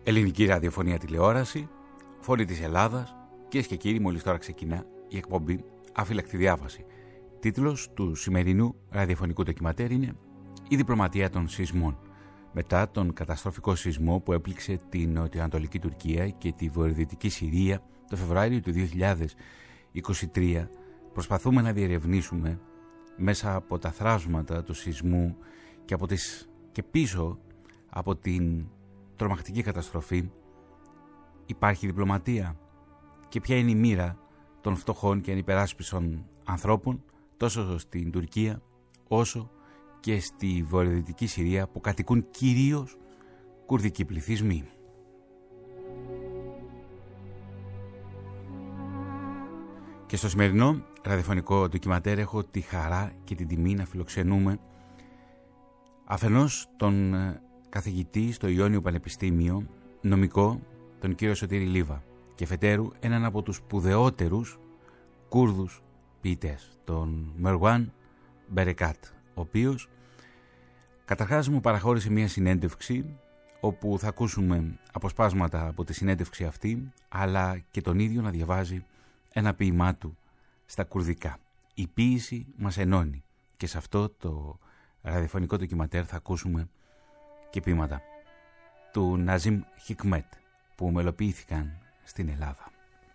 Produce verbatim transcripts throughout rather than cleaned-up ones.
Ελληνική ραδιοφωνία τηλεόραση, Φωνή της Ελλάδας. Κυρίες και κύριοι, μόλις τώρα ξεκινά η εκπομπή Αφύλακτη Διάβαση. Τίτλος του σημερινού ραδιοφωνικού ντοκιματέρ είναι «Η διπλωματία των σεισμών». Μετά τον καταστροφικό σεισμό που έπληξε την νοτιοανατολική Τουρκία και τη βορειοδυτική Συρία το Φεβρουάριο του δύο χιλιάδες είκοσι τρία, προσπαθούμε να διερευνήσουμε μέσα από τα θράψματα του σεισμού και, από τις, και πίσω από την τρομακτική καταστροφή υπάρχει διπλωματία και ποια είναι η μοίρα των φτωχών και ανυπεράσπισων ανθρώπων τόσο στην Τουρκία όσο και στη βορειοδυτική Συρία που κατοικούν κυρίως κουρδικοί πληθυσμοί. Και στο σημερινό ραδιοφωνικό ντοκιματέρ έχω τη χαρά και την τιμή να φιλοξενούμε αφενός τον καθηγητή στο Ιόνιο Πανεπιστήμιο, νομικό, τον κύριο Σωτήρη Λίβα, και φετέρου έναν από τους σπουδαιότερους Κούρδους ποιητές, τον Μερουάν Μπερεκάτ, ο οποίος καταρχάς μου παραχώρησε μια συνέντευξη όπου θα ακούσουμε αποσπάσματα από τη συνέντευξη αυτή, αλλά και τον ίδιο να διαβάζει ένα ποίημά του στα κουρδικά. Η ποίηση μας ενώνει και σε αυτό το ραδιοφωνικό ντοκιματέρ θα ακούσουμε και ποίηματα του Ναζίμ Χικμέτ που μελοποιήθηκαν στην Ελλάδα.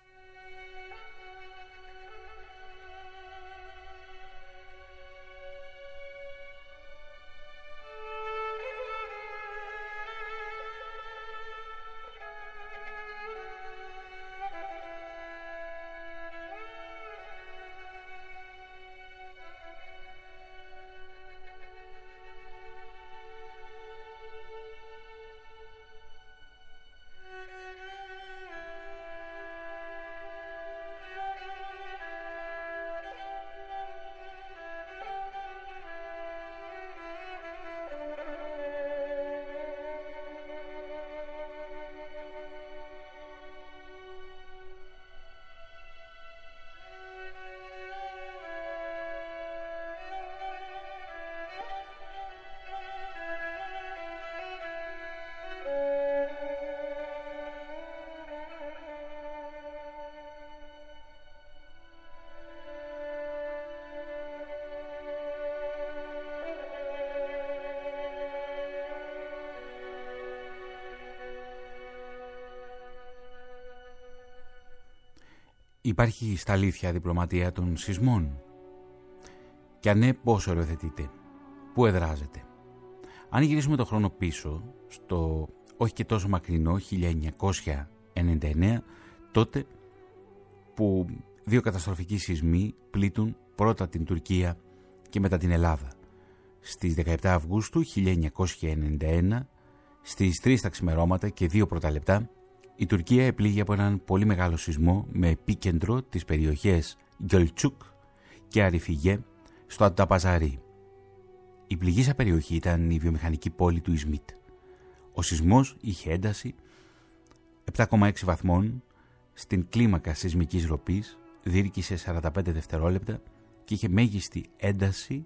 Υπάρχει στα αλήθεια διπλωματία των σεισμών? Και αν ναι, πώς οριοθετείται? Πού εδράζεται? Αν γυρίσουμε το χρόνο πίσω, στο όχι και τόσο μακρινό χίλια εννιακόσια ενενήντα εννέα, τότε που δύο καταστροφικοί σεισμοί πλήττουν πρώτα την Τουρκία και μετά την Ελλάδα. Στις δεκαεπτά Αυγούστου χίλια εννιακόσια ενενήντα ένα, στις τρεις τα ξημερώματα και δύο πρώτα λεπτά, η Τουρκία επλήγει από έναν πολύ μεγάλο σεισμό με επίκεντρο τις περιοχές Γκιολτσούκ και Αριφιγέ στο Ανταπαζαρί. Η πληγήσα περιοχή ήταν η βιομηχανική πόλη του Ισμίτ. Ο σεισμός είχε ένταση επτά κόμμα έξι βαθμών στην κλίμακα σεισμικής ροπής, διήρκησε σαράντα πέντε δευτερόλεπτα και είχε μέγιστη ένταση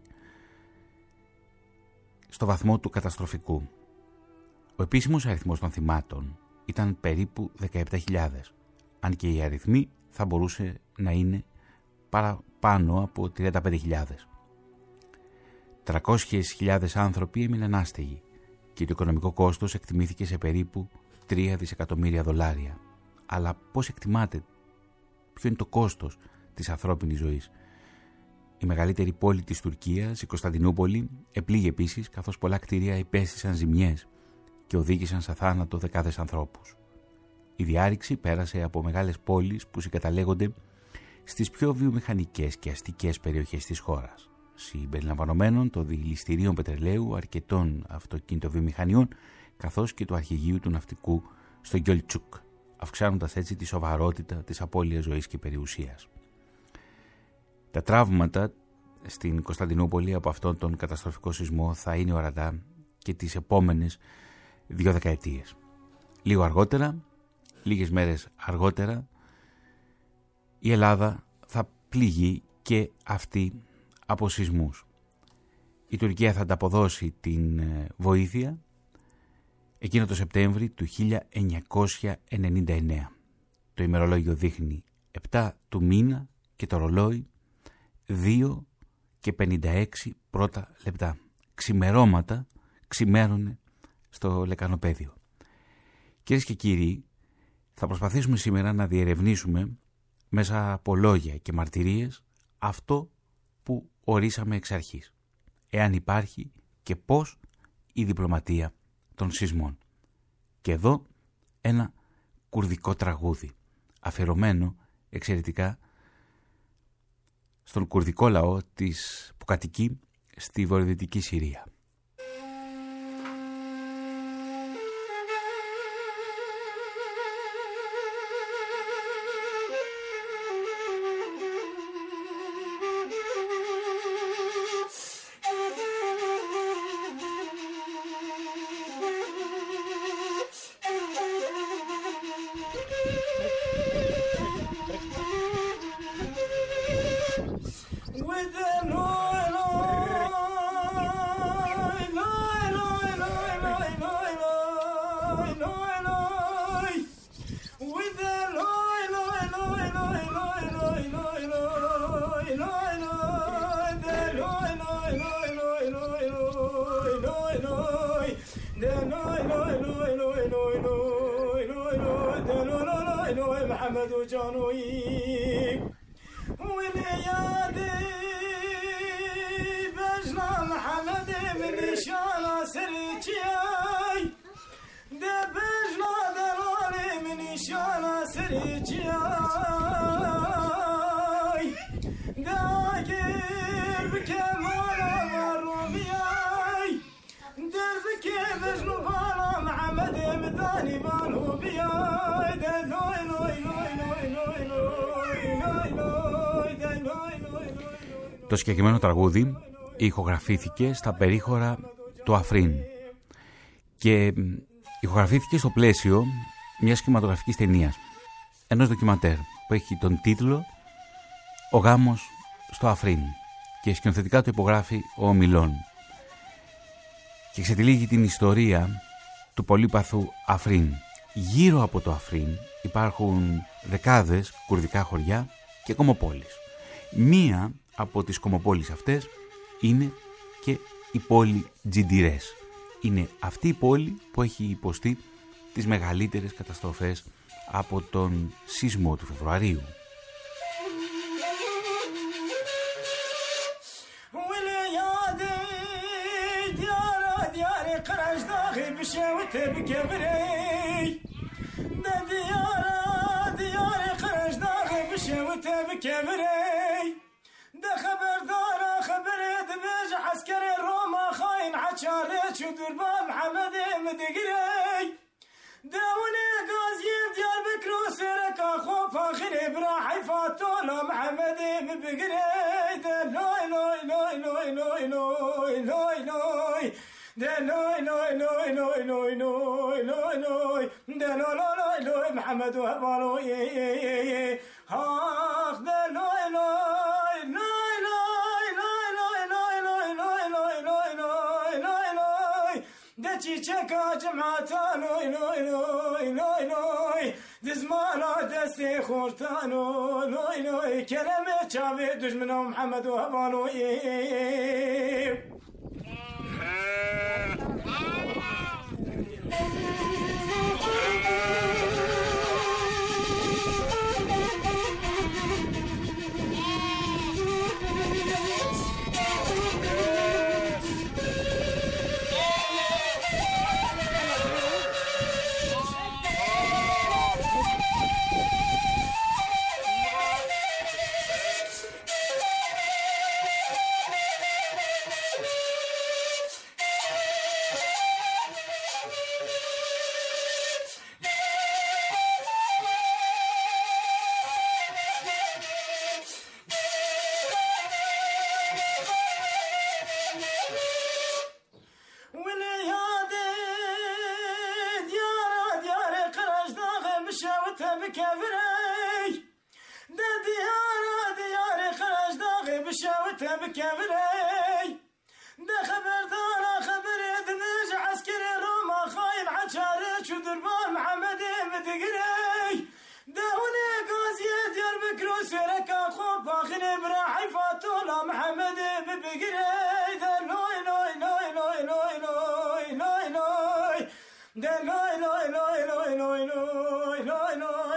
στο βαθμό του καταστροφικού. Ο επίσημος αριθμός των θυμάτων ήταν περίπου δεκαεπτά χιλιάδες, αν και οι αριθμοί θα μπορούσε να είναι παραπάνω από τριάντα πέντε χιλιάδες. τριακόσιες χιλιάδες άνθρωποι έμειναν άστεγοι και το οικονομικό κόστος εκτιμήθηκε σε περίπου τρία δισεκατομμύρια δολάρια. Αλλά πώς εκτιμάτε, ποιο είναι το κόστος της ανθρώπινης ζωής? Η μεγαλύτερη πόλη της Τουρκίας, η Κωνσταντινούπολη, επλήγει επίσης, καθώς πολλά κτίρια υπέστησαν ζημιές και οδήγησαν σε θάνατο δεκάδες ανθρώπους. Η διάρρηξη πέρασε από μεγάλες πόλεις που συγκαταλέγονται στις πιο βιομηχανικές και αστικές περιοχές της χώρας, συμπεριλαμβανομένων των δηληστηρίων πετρελαίου, αρκετών αυτοκινητοβιομηχανιών, καθώς και του αρχηγείου του ναυτικού στο Γκιολτσούκ, αυξάνοντας έτσι τη σοβαρότητα της απώλειας ζωής και περιουσίας. Τα τραύματα στην Κωνσταντινούπολη από αυτόν τον καταστροφικό σεισμό θα είναι ορατά και τις επόμενες δύο δεκαετίες. Λίγο αργότερα, λίγες μέρες αργότερα, η Ελλάδα θα πληγεί και αυτή από σεισμούς. Η Τουρκία θα ανταποδώσει την βοήθεια εκείνο το Σεπτέμβρη του χίλια εννιακόσια ενενήντα εννέα. Το ημερολόγιο δείχνει επτά του μήνα και το ρολόι δύο και πενήντα έξι πρώτα λεπτά. Ξημερώματα ξημέρουνε στο λεκανοπέδιο. Κυρίες και κύριοι, θα προσπαθήσουμε σήμερα να διερευνήσουμε μέσα από λόγια και μαρτυρίες αυτό που ορίσαμε εξ αρχής. Εάν υπάρχει και πώς η διπλωματία των σεισμών. Και εδώ ένα κουρδικό τραγούδι, αφιερωμένο εξαιρετικά στον κουρδικό λαό της, που κατοικεί στη βορειοδυτική Συρία. Το συγκεκριμένο τραγούδι ηχογραφήθηκε στα περίχωρα του Αφρίν και ηχογραφήθηκε στο πλαίσιο μιας κινηματογραφικής ταινίας, ενός ντοκιματέρ που έχει τον τίτλο «Ο γάμος στο Αφρίν» και σκηνοθετικά το υπογράφει ο Μιλών και ξετυλίγει την ιστορία του πολύπαθου Αφρίν. Γύρω από το Αφρίν υπάρχουν δεκάδες κουρδικά χωριά και κομμοπόλεις. Μία από τις κομμοπόλεις αυτές είναι και η πόλη Τζιντιρές. Είναι αυτή η πόλη που έχει υποστεί τις μεγαλύτερες καταστροφές από τον σεισμό του Φεβρουαρίου. ده خبردار خبر دبج عسكري روما خاين عشارة شدور باب محمد مدقري داوني غازي ديال بكرو سيرك اخو فاخري براحي فاتولا محمد مبقري ده لوي لوي لوي لوي لوي لوي لوي لوي ده لوي لوي لوي لوي لوي لوي لوي لوي ده لوي لوي لوي محمد وهبالوي اخ ده لوي لوي چیچکا جمعتان لوی لوی لوی لوی لوی دزمالا دستی خورتان لوی لوی کلمه چاوی دشمنو محمد و هوالوی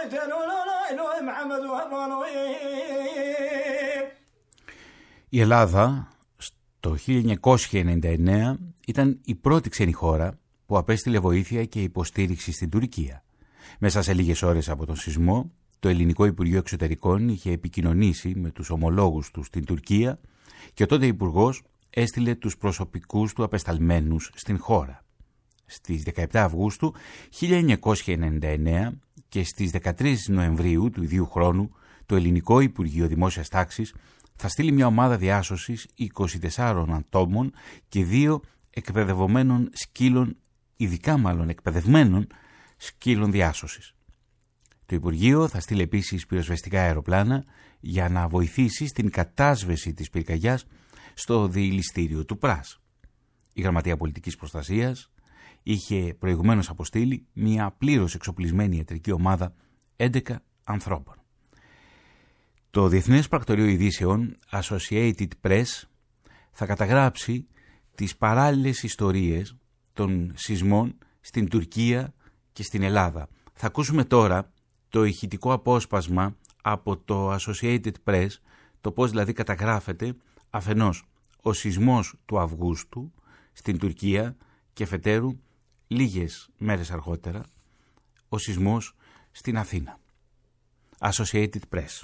Η Ελλάδα το χίλια εννιακόσια ενενήντα εννέα ήταν η πρώτη ξένη χώρα που απέστειλε βοήθεια και υποστήριξη στην Τουρκία. Μέσα σε λίγες ώρες από τον σεισμό, το Ελληνικό Υπουργείο Εξωτερικών είχε επικοινωνήσει με τους ομολόγους του στην Τουρκία και ο τότε Υπουργός έστειλε τους προσωπικούς του απεσταλμένους στην χώρα. Στις δεκαεπτά Αυγούστου χίλια εννιακόσια ενενήντα εννέα και στις δεκατρείς Νοεμβρίου του ιδίου χρόνου, το Ελληνικό Υπουργείο Δημόσιας Τάξης θα στείλει μια ομάδα διάσωσης είκοσι τεσσάρων ατόμων και δύο εκπαιδευομένων σκύλων, ειδικά μάλλον εκπαιδευμένων σκύλων διάσωσης. Το Υπουργείο θα στείλει επίσης πυροσβεστικά αεροπλάνα για να βοηθήσει στην κατάσβεση της πυρκαγιάς στο διηλιστήριο του Πράς. Η Γραμματεία Πολιτικής Προστασίας είχε προηγουμένως αποστείλει μια πλήρως εξοπλισμένη ιατρική ομάδα έντεκα ανθρώπων. Το Διεθνές Πρακτορείο Ειδήσεων Associated Press θα καταγράψει τις παράλληλες ιστορίες των σεισμών στην Τουρκία και στην Ελλάδα. Θα ακούσουμε τώρα το ηχητικό απόσπασμα από το Associated Press, το πώς δηλαδή καταγράφεται αφενός ο σεισμός του Αυγούστου στην Τουρκία και αφετέρου λίγες μέρες αργότερα ο σεισμός στην Αθήνα. Associated Press.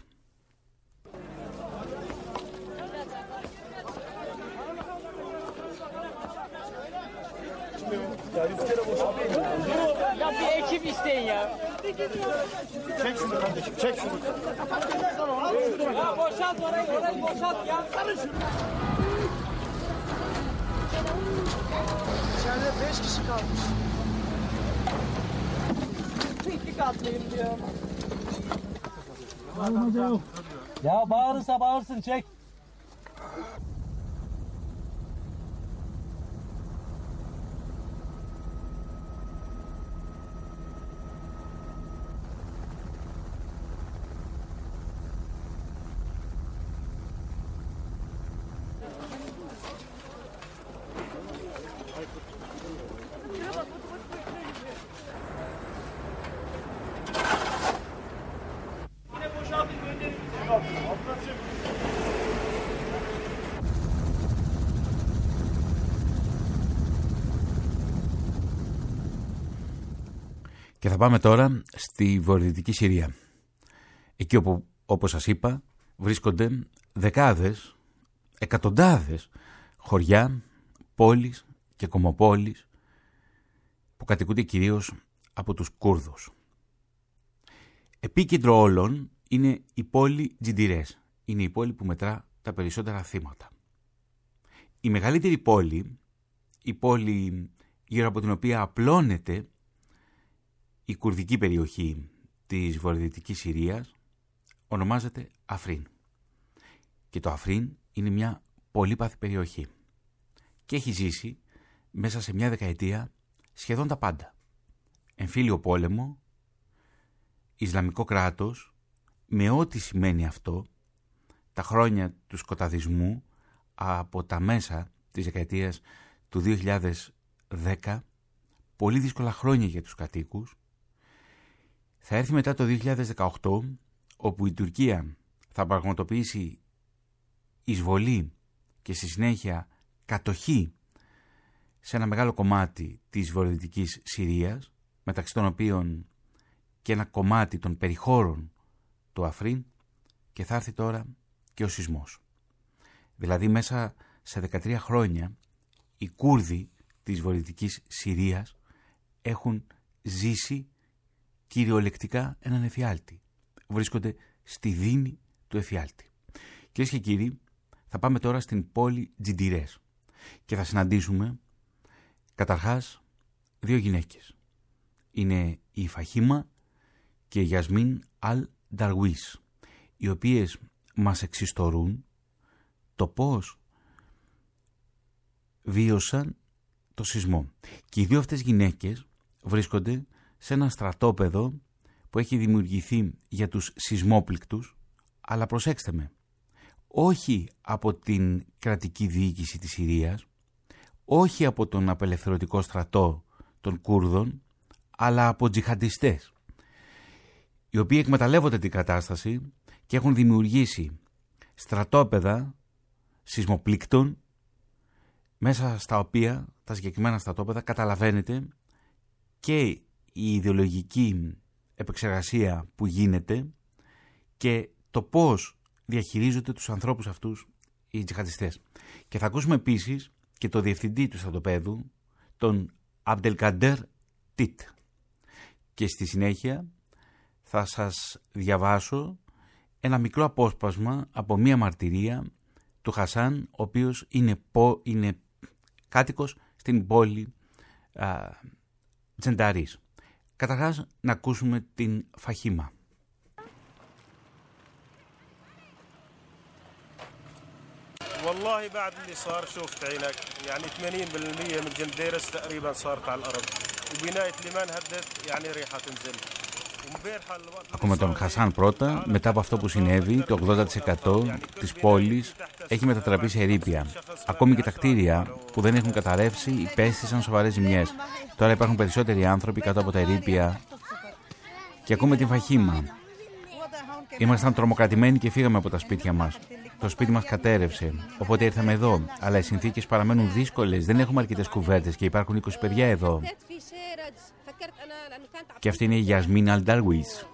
Ya bir ekip isteyin ya. Çek şunu kardeşim, çek şunu. Ya boşalt orayı, orayı boşalt ya. Sarın şunu. İçeride beş kişi kalmış. Teknik atlayayım diyor. Ya bağırırsa bağırsın, çek. Και θα πάμε τώρα στη βορειοδυτική Συρία. Εκεί όπου, όπως σας είπα, βρίσκονται δεκάδες, εκατοντάδες χωριά, πόλεις και κομμοπόλεις που κατοικούνται κυρίως από τους Κούρδους. Επίκεντρο όλων είναι η πόλη Τζιντιρές. Είναι η πόλη που μετρά τα περισσότερα θύματα. Η μεγαλύτερη πόλη, η πόλη γύρω από την οποία απλώνεται η κουρδική περιοχή της βορειοδυτικής Συρίας, ονομάζεται Αφρίν. Και το Αφρίν είναι μια πολύπαθη περιοχή και έχει ζήσει μέσα σε μια δεκαετία σχεδόν τα πάντα. Εμφύλιο πόλεμο, Ισλαμικό κράτος, με ό,τι σημαίνει αυτό, τα χρόνια του σκοταδισμού από τα μέσα της δεκαετίας του δύο χιλιάδες δέκα, πολύ δύσκολα χρόνια για τους κατοίκους. Θα έρθει μετά το δύο χιλιάδες δεκαοκτώ, όπου η Τουρκία θα πραγματοποιήσει εισβολή και στη συνέχεια κατοχή σε ένα μεγάλο κομμάτι της βορειοδυτικής Συρίας, μεταξύ των οποίων και ένα κομμάτι των περιχώρων του Αφρίν, και θα έρθει τώρα και ο σεισμός. Δηλαδή μέσα σε δεκατρία χρόνια οι Κούρδοι της βορειοδυτικής Συρίας έχουν ζήσει κυριολεκτικά έναν εφιάλτη. Βρίσκονται στη δίνη του εφιάλτη. Κυρίες και κύριοι, θα πάμε τώρα στην πόλη Τζιντιρές και θα συναντήσουμε καταρχάς δύο γυναίκες. Είναι η Φαχίμα και η Γιασμίν Αλ Νταρουίς, οι οποίες μας εξιστορούν το πώς βίωσαν το σεισμό. Και οι δύο αυτές γυναίκες βρίσκονται σε ένα στρατόπεδο που έχει δημιουργηθεί για τους σεισμόπληκτους, αλλά προσέξτε με, όχι από την κρατική διοίκηση της Συρίας, όχι από τον απελευθερωτικό στρατό των Κούρδων, αλλά από τζιχαντιστές, οι οι οποίοι εκμεταλλεύονται την κατάσταση και έχουν δημιουργήσει στρατόπεδα σεισμοπλήκτων, μέσα στα οποία τα συγκεκριμένα στρατόπεδα καταλαβαίνετε και η ιδεολογική επεξεργασία που γίνεται και το πώς διαχειρίζονται τους ανθρώπους αυτούς οι τζιχαντιστές. Και θα ακούσουμε επίσης και το διευθυντή του στρατοπέδου, τον Αμπτελκαντέρ Τίτ. Και στη συνέχεια θα σας διαβάσω ένα μικρό απόσπασμα από μία μαρτυρία του Χασάν, ο οποίος είναι, πο, είναι κάτοικος στην πόλη α, Τζενταρής. Καταρχάς να ακούσουμε την Φαχίμα. والله بعد اللي صار شوفت عينك يعني ثمانين بالمية من جنديرس تقريبا صارت على الارض وبنايه لمان هدت يعني ريحه تنزل. Ακούμε τον Χασάν πρώτα. Μετά από αυτό που συνέβη, το ογδόντα τοις εκατό της πόλης έχει μετατραπεί σε ερείπια. Ακόμη και τα κτίρια που δεν έχουν καταρρεύσει υπέστησαν σοβαρές ζημιές. Τώρα υπάρχουν περισσότεροι άνθρωποι κάτω από τα ερείπια. Και ακούμε την Φαχίμα. Ήμασταν τρομοκρατημένοι και φύγαμε από τα σπίτια μας. Το σπίτι μας κατέρευσε, οπότε ήρθαμε εδώ. Αλλά οι συνθήκες παραμένουν δύσκολες. Δεν έχουμε αρκετές κουβέρτες και υπάρχουν είκοσι παιδιά εδώ. Και αυτή είναι η Γιασμίν Αλνταρουίς.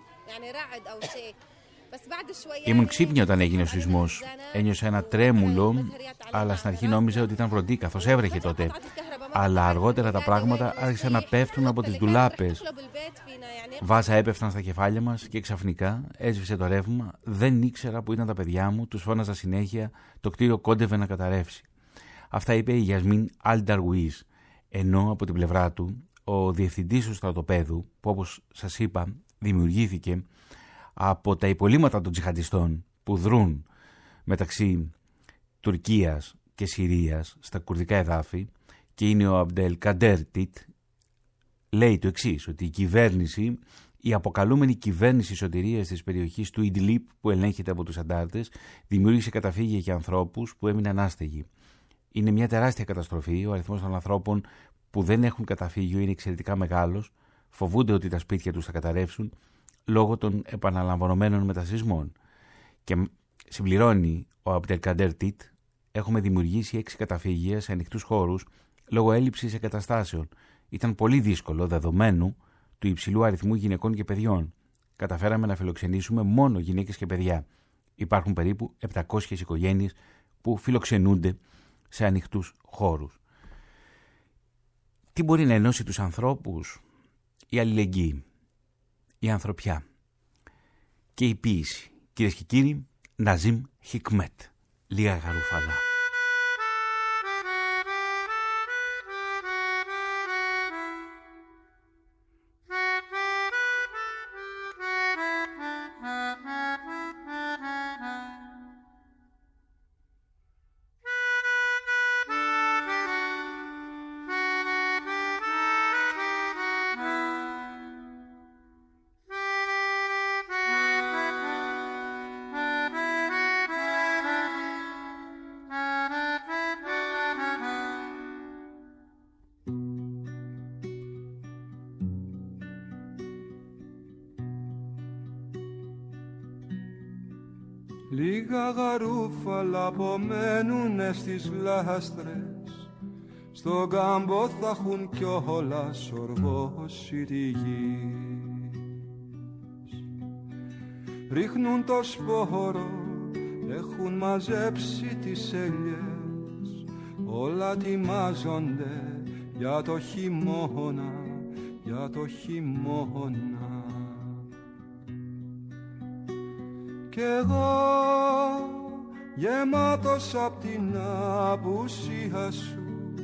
Ήμουν ξύπνη όταν έγινε ο σεισμός. Ένιωσα ένα τρέμουλο, αλλά στην αρχή νόμιζα ότι ήταν βροντί, καθώς έβρεχε τότε. Αλλά αργότερα τα πράγματα άρχισαν να πέφτουν από τις ντουλάπες. Βάζα έπεφταν στα κεφάλια μας και ξαφνικά έσβησε το ρεύμα. Δεν ήξερα που ήταν τα παιδιά μου, τους φώναζα συνέχεια, το κτίριο κόντευε να καταρρεύσει. Αυτά είπε η Γιασμίν Αλνταρουίς, ενώ από την πλευρά του ο διευθυντής του στρατοπέδου, που όπως σας είπα δημιουργήθηκε από τα υπολείμματα των τζιχαντιστών που δρούν μεταξύ Τουρκίας και Συρίας στα κουρδικά εδάφη, και είναι ο Αμπτελκαντέρ Τίτ, λέει το εξής, ότι η κυβέρνηση, η αποκαλούμενη κυβέρνηση σωτηρίας της περιοχής του Ιντλίπ που ελέγχεται από τους αντάρτες, δημιούργησε καταφύγια για ανθρώπους που έμειναν άστεγοι. Είναι μια τεράστια καταστροφή. Ο αριθμός των ανθρώπων που δεν έχουν καταφύγιο είναι εξαιρετικά μεγάλος, φοβούνται ότι τα σπίτια τους θα καταρρεύσουν λόγω των επαναλαμβανωμένων μετασεισμών. Και συμπληρώνει ο Αμπτελκαντέρ Τίτ, έχουμε δημιουργήσει έξι καταφύγια σε ανοιχτούς χώρους λόγω έλλειψης εγκαταστάσεων. Ήταν πολύ δύσκολο δεδομένου του υψηλού αριθμού γυναικών και παιδιών. Καταφέραμε να φιλοξενήσουμε μόνο γυναίκες και παιδιά. Υπάρχουν περίπου επτακόσιες οικογένειες που φιλοξενούνται σε ανοιχτούς χώρους. Τι μπορεί να ενώσει τους ανθρώπους? Η αλληλεγγύη, η ανθρωπιά και η ποίηση. Κυρίες και κύριοι, Ναζίμ Χικμέτ, λίγα γαρούφαλα. Λίγα γαρούφαλα απομένουνε στις γλάστρες, στον κάμπο θα έχουν κιόλας οργώσει τη γη. Ρίχνουν το σπόρο, έχουν μαζέψει τις ελιές, όλα τιμάζονται για το χειμώνα, για το χειμώνα. Κι εγώ γεμάτος απ' την απουσία σου,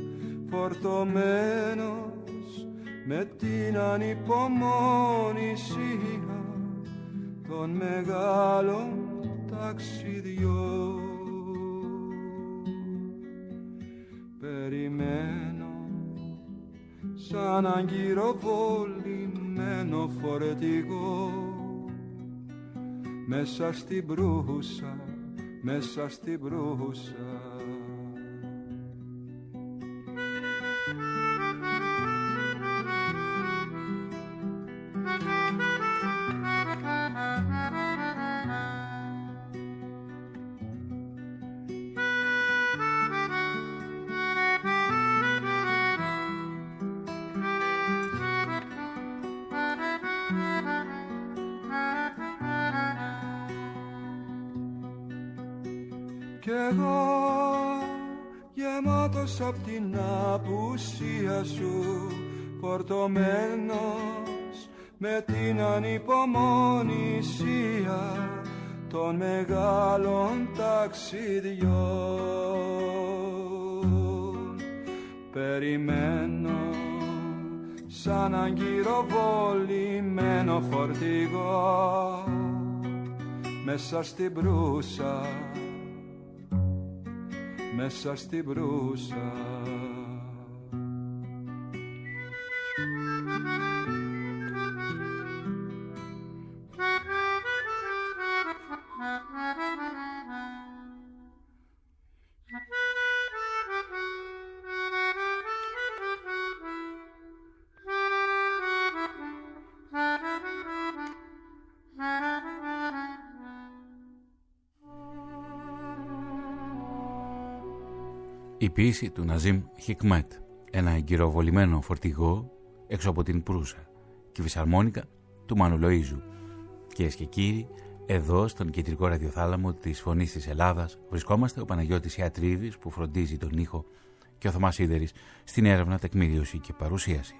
φορτωμένος με την ανυπομονησία των μεγάλων ταξιδιών. Περιμένω σαν αγκυροβολημένο φορτηγό, μέσα στην μπρούσα, μέσα στην μπρούσα. κι εγώ γεμάτος απ' την απουσία σου, φορτωμένος με την ανυπομονησία των μεγάλων ταξιδιών. Περιμένω σαν αγκυροβολημένο φορτηγό μέσα στην μπρούσα, μέσα στην μπρούσα. Η ποίηση του Ναζίμ Χικμέτ, ένα εγκυροβολημένο φορτηγό έξω από την Προύσα, και η φυσαρμόνικα του Μάνου Λοΐζου. Κυρίες και κύριοι, εδώ στον κεντρικό ραδιοθάλαμο της Φωνής της Ελλάδας βρισκόμαστε ο Παναγιώτης Ιατρίδης που φροντίζει τον ήχο και ο Θωμάς Σίδερης στην έρευνα, τεκμηρίωση και παρουσίαση.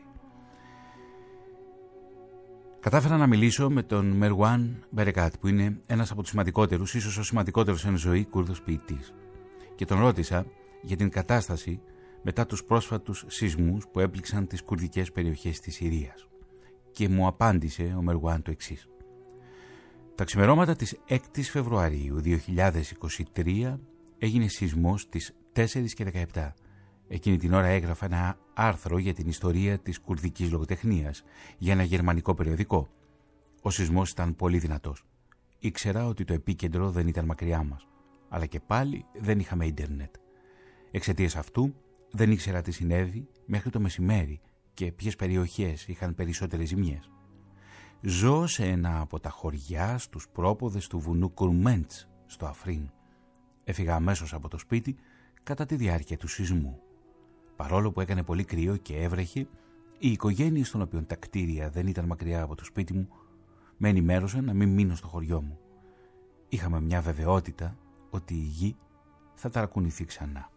Κατάφερα να μιλήσω με τον Μερουάν Μπερεκάτ, που είναι ένας από τους σημαντικότερους, ίσως ο σημαντικότερος εν ζωή Κούρδος ποιητής, και τον ρώτησα για την κατάσταση μετά τους πρόσφατους σεισμούς που έπληξαν τις κουρδικές περιοχές της Συρίας. Και μου απάντησε ο Μερουάν το εξής. Τα ξημερώματα της έκτης Φεβρουαρίου δύο χιλιάδες είκοσι τρία έγινε σεισμός στις τέσσερις και δεκαεπτά. Εκείνη την ώρα έγραφα ένα άρθρο για την ιστορία της κουρδικής λογοτεχνίας για ένα γερμανικό περιοδικό. Ο σεισμός ήταν πολύ δυνατός. Ήξερα ότι το επίκεντρο δεν ήταν μακριά μας, αλλά και πάλι δεν είχαμε ίντερνετ. Εξαιτίας αυτού δεν ήξερα τι συνέβη μέχρι το μεσημέρι και ποιες περιοχές είχαν περισσότερες ζημιές. Ζω σε ένα από τα χωριά στους πρόποδες του βουνού Κουρμέντς στο Αφρίν. Έφυγα αμέσως από το σπίτι κατά τη διάρκεια του σεισμού. Παρόλο που έκανε πολύ κρύο και έβρεχε, οι οικογένειες των οποίων τα κτίρια δεν ήταν μακριά από το σπίτι μου με ενημέρωσαν να μην μείνω στο χωριό μου. Είχαμε μια βεβαιότητα ότι η γη θα ταρακουνηθεί ξανά.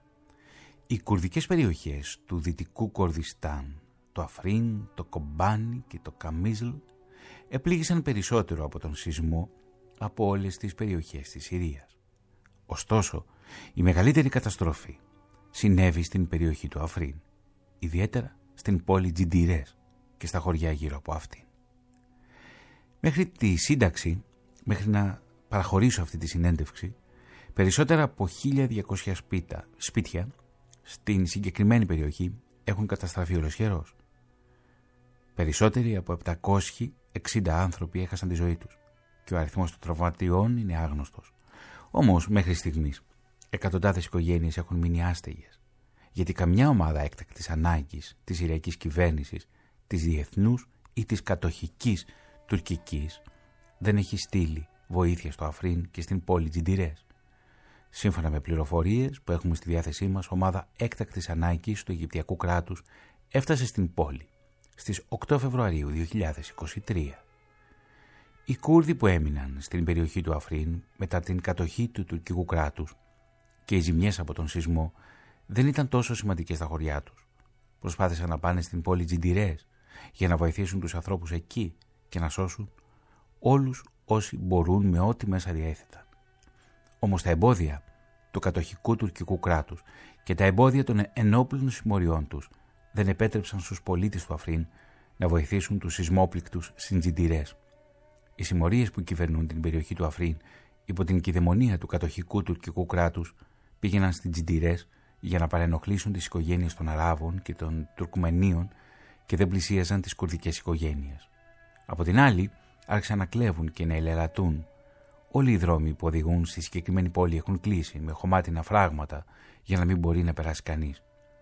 Οι κουρδικές περιοχές του δυτικού Κορδιστάν, το Αφρίν, το Κομπάνι και το Καμίζλ, επλήγησαν περισσότερο από τον σεισμό από όλες τις περιοχές της Συρίας. Ωστόσο, η μεγαλύτερη καταστροφή συνέβη στην περιοχή του Αφρίν, ιδιαίτερα στην πόλη Τζιντιρές και στα χωριά γύρω από αυτήν. Μέχρι τη σύνταξη, μέχρι να παραχωρήσω αυτή τη συνέντευξη, περισσότερα από χίλια διακόσια σπίτα, σπίτια στην συγκεκριμένη περιοχή έχουν καταστραφεί ολοσχερώς. Περισσότεροι από επτακόσιοι εξήντα άνθρωποι έχασαν τη ζωή τους και ο αριθμός των τραυματιών είναι άγνωστος. Όμως μέχρι στιγμής εκατοντάδες οικογένειες έχουν μείνει άστεγες, γιατί καμιά ομάδα έκτακτης ανάγκης της Συριακής κυβέρνησης, της διεθνούς ή της κατοχικής τουρκικής δεν έχει στείλει βοήθεια στο Αφρίν και στην πόλη Τζιντιρές. Σύμφωνα με πληροφορίες που έχουμε στη διάθεσή μας, ομάδα έκτακτης ανάγκης του Αιγυπτιακού κράτους έφτασε στην πόλη στις οκτώ Φεβρουαρίου δύο χιλιάδες είκοσι τρία. Οι Κούρδοι που έμειναν στην περιοχή του Αφρίν μετά την κατοχή του τουρκικού κράτους και οι ζημιές από τον σεισμό δεν ήταν τόσο σημαντικές στα χωριά τους. Προσπάθησαν να πάνε στην πόλη Τζιντιρές για να βοηθήσουν τους ανθρώπους εκεί και να σώσουν όλους όσοι μπορούν με ό,τι μέσα διέθεταν. Όμως τα εμπόδια του κατοχικού τουρκικού κράτους και τα εμπόδια των ενόπλων συμμοριών τους δεν επέτρεψαν στους πολίτες του Αφρίν να βοηθήσουν τους σεισμόπληκτους στην Τζιντιρές. Οι συμμορίες που κυβερνούν την περιοχή του Αφρίν υπό την κυδαιμονία του κατοχικού τουρκικού κράτους πήγαιναν στην Τζιντιρές για να παρενοχλήσουν τις οικογένειες των Αράβων και των Τουρκμενίων και δεν πλησίαζαν τις κουρδικές οικογένειες. Από την άλλη, άρχισαν να κλέβουν και να ελερατούν. Όλοι οι δρόμοι που οδηγούν στη συγκεκριμένη πόλη έχουν κλείσει με χωμάτινα φράγματα για να μην μπορεί να περάσει κανείς.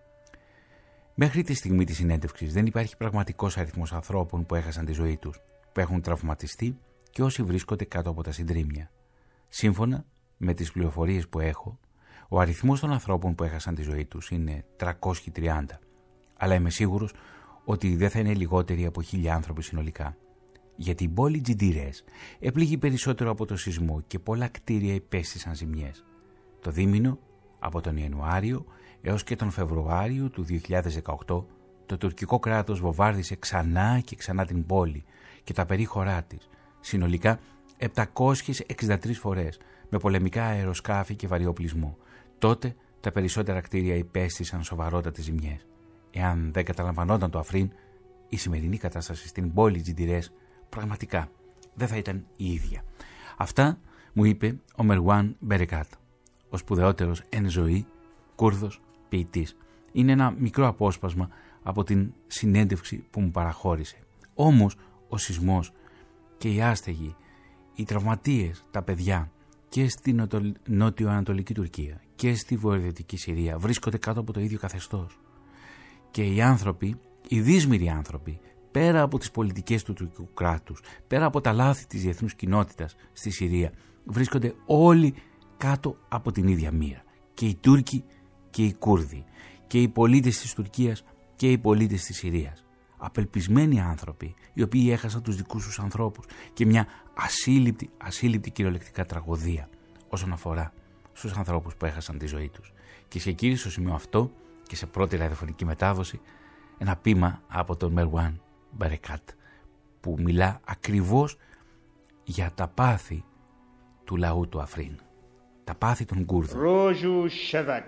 Μέχρι τη στιγμή της συνέντευξης δεν υπάρχει πραγματικός αριθμός ανθρώπων που έχασαν τη ζωή τους, που έχουν τραυματιστεί και όσοι βρίσκονται κάτω από τα συντρίμμια. Σύμφωνα με τις πληροφορίες που έχω, ο αριθμός των ανθρώπων που έχασαν τη ζωή τους είναι τριακόσιοι τριάντα, αλλά είμαι σίγουρος ότι δεν θα είναι λιγότεροι από χίλια άνθρωποι συνολικά. Γιατί η πόλη Τζιντιρές έπληγε περισσότερο από το σεισμό και πολλά κτίρια υπέστησαν ζημιές. Το δίμηνο, από τον Ιανουάριο έως και τον Φεβρουάριο του δύο χιλιάδες δεκαοκτώ, το τουρκικό κράτος βομβάρδισε ξανά και ξανά την πόλη και τα περίχωρά της, συνολικά επτακόσιες εξήντα τρεις φορές, με πολεμικά αεροσκάφη και βαριοπλισμό. Τότε τα περισσότερα κτίρια υπέστησαν σοβαρότατες ζημιές. Εάν δεν καταλαμβανόταν το Αφρίν, η σημερινή κατάσταση στην πόλη Τζιντιρές πραγματικά δεν θα ήταν η ίδια. Αυτά μου είπε ο Μερουάν Μπερεκάτ, ο σπουδαιότερος εν ζωή Κούρδος ποιητής. Είναι ένα μικρό απόσπασμα από την συνέντευξη που μου παραχώρησε. Όμως ο σεισμός και οι άστεγοι, οι τραυματίες, τα παιδιά και στην νότιο-ανατολική Τουρκία και στη βορειοδυτική Συρία βρίσκονται κάτω από το ίδιο καθεστώς. Και οι άνθρωποι, οι δύσμηροι άνθρωποι, πέρα από τις πολιτικές του τουρκικού κράτους, πέρα από τα λάθη της διεθνούς κοινότητας στη Συρία, βρίσκονται όλοι κάτω από την ίδια μοίρα. Και οι Τούρκοι και οι Κούρδοι, και οι πολίτες της Τουρκίας και οι πολίτες της Συρίας. Απελπισμένοι άνθρωποι, οι οποίοι έχασαν τους δικούς τους ανθρώπους, και μια ασύλληπτη, ασύλληπτη κυριολεκτικά τραγωδία όσον αφορά στους ανθρώπους που έχασαν τη ζωή τους. Και σε κύριε στο σημείο αυτό και σε πρώτη ραδιοφωνική μετάδοση, ένα ποίημα από τον Μερουάν Μπερεκάτ που μιλά ακριβώς για τα πάθη του λαού του Αφρίν, τα πάθη των Κούρδων. Ρόζου Σεβακ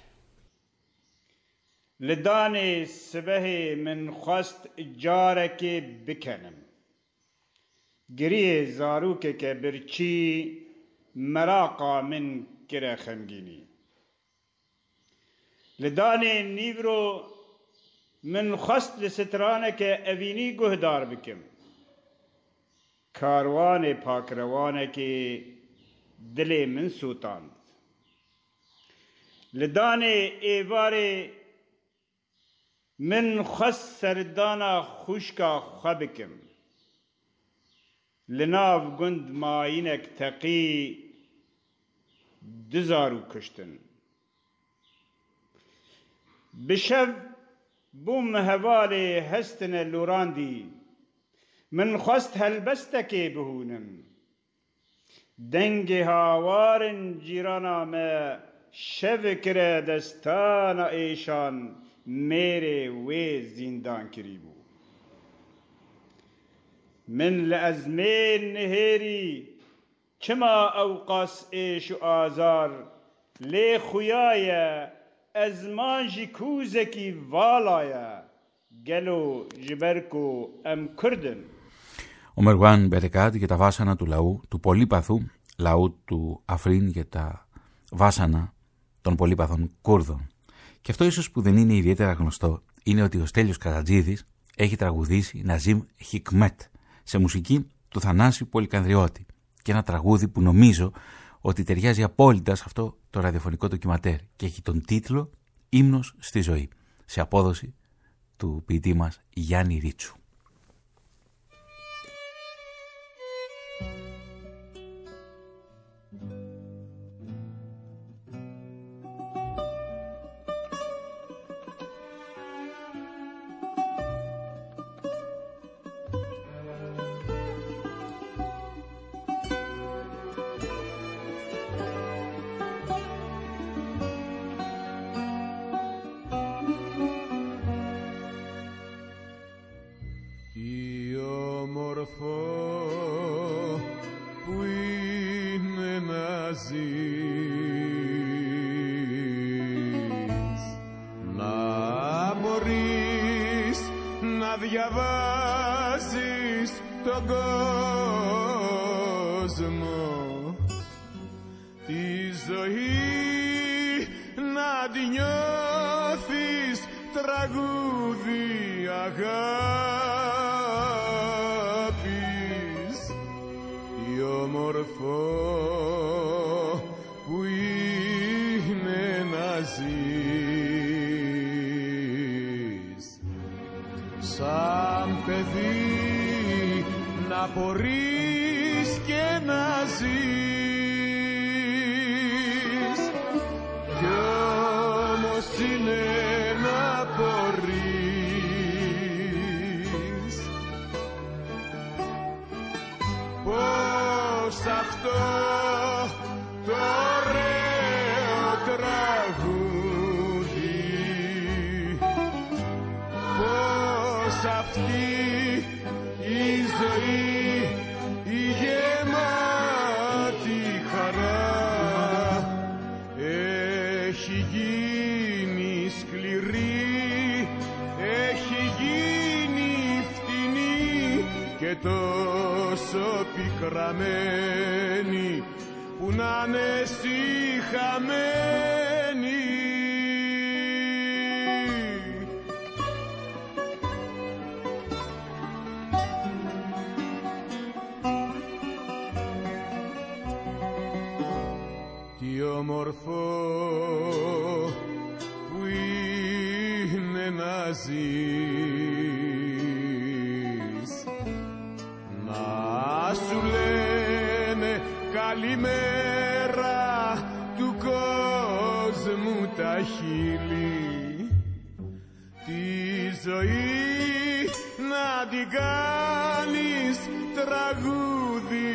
لداني سبه من خواست جارك بکنم گریه زاروک که برچی مراقا من کره خمگینی لداني نیورو من خواست لسترانه که اوینی گهدار بکم کاروان پاکروانه که دل من سوتاند لداني ایواره من خواست سردانا خوشکا خوابکم لناو گند ماینک تقی دزارو کشتن بشب بوم هوال هستن لوراندی من خواست هلبستکی بهونم دنگ هاوارن جیرانا ما شو کره دستانا ایشان میره وی زندان کری بو من لازمین نهری چما اوقاس ایش و آزار لی خویایا ازمان جی کوزکی والایا گلو جبرکو ام کردن. Ο Μερουάν Μπερεκάτ για τα βάσανα του λαού, του πολύπαθου λαού του Αφρίν, για τα βάσανα των πολύπαθων Κούρδων. Και αυτό ίσως που δεν είναι ιδιαίτερα γνωστό είναι ότι ο Στέλιος Καρατζίδης έχει τραγουδήσει Ναζίμ Χικμέτ σε μουσική του Θανάση Πολυκανδριώτη, και ένα τραγούδι που νομίζω ότι ταιριάζει απόλυτα σε αυτό το ραδιοφωνικό ντοκιματέρ και έχει τον τίτλο «Ύμνος στη ζωή», σε απόδοση του ποιητή μας Γιάννη Ρίτσου. Διαβάζεις τον κόσμο, τη ζωή να τη νιώθεις τραγούδι αγάπης, τι όμορφο που είναι να ζεις σαν παιδί, να μπορείς και να ζεις, κι όμως είναι να μπορείς. Πώς αυτό το ωραίο τόσο πικραμένη που να είναι εσύ χαμένη. Τι όμορφο που είναι να ζεις, να σου λένε καλημέρα του κόσμου τα χείλη, τη ζωή να την κάνεις τραγούδι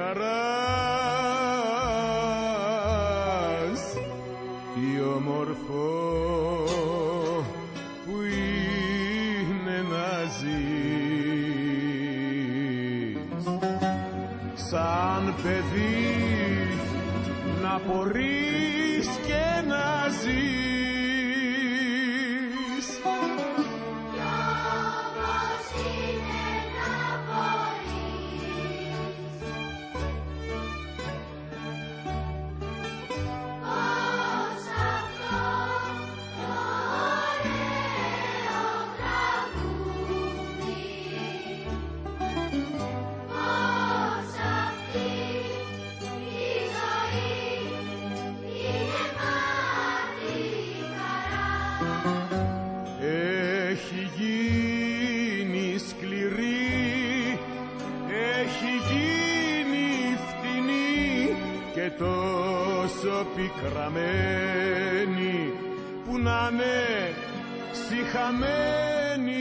χαράς. Τι όμορφο που είναι να ζεις, σαν παιδί να μπορείς και να ζεις. Έχει γίνει σκληρή, έχει γίνει φτηνή και τόσο πικραμένη που να είναι σιχαμένη.